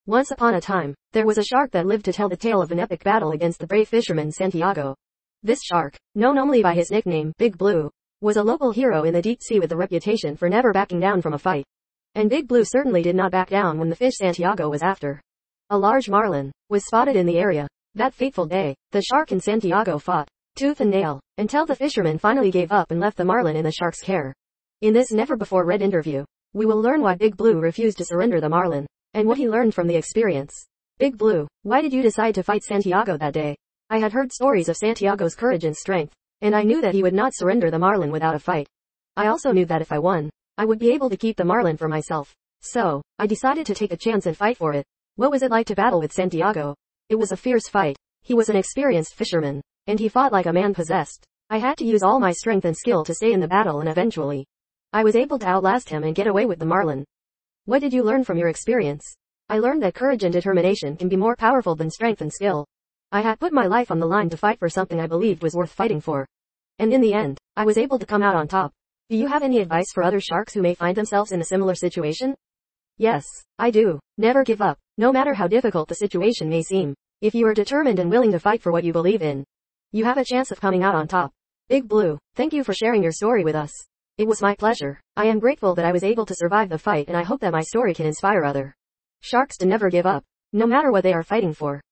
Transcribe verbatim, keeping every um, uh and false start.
Once upon a time, there was a shark that lived to tell the tale of an epic battle against the brave fisherman Santiago. This shark, known only by his nickname, Big Blue, was a local hero in the deep sea with a reputation for never backing down from a fight. And Big Blue certainly did not back down when the fish Santiago was after, a large marlin, was spotted in the area. That fateful day, the shark and Santiago fought, tooth and nail, until the fisherman finally gave up and left the marlin in the shark's care. In this never-before-read interview, we will learn why Big Blue refused to surrender the marlin, and what he learned from the experience. Big Blue, why did you decide to fight Santiago that day? I had heard stories of Santiago's courage and strength, and I knew that he would not surrender the marlin without a fight. I also knew that if I won, I would be able to keep the marlin for myself. So, I decided to take a chance and fight for it. What was it like to battle with Santiago? It was a fierce fight. He was an experienced fisherman, and he fought like a man possessed. I had to use all my strength and skill to stay in the battle, and eventually, I was able to outlast him and get away with the marlin. What did you learn from your experience? I learned that courage and determination can be more powerful than strength and skill. I had put my life on the line to fight for something I believed was worth fighting for. And in the end, I was able to come out on top. Do you have any advice for other sharks who may find themselves in a similar situation? Yes, I do. Never give up, no matter how difficult the situation may seem. If you are determined and willing to fight for what you believe in, you have a chance of coming out on top. Big Blue, thank you for sharing your story with us. It was my pleasure. I am grateful that I was able to survive the fight, and I hope that my story can inspire other sharks to never give up, no matter what they are fighting for.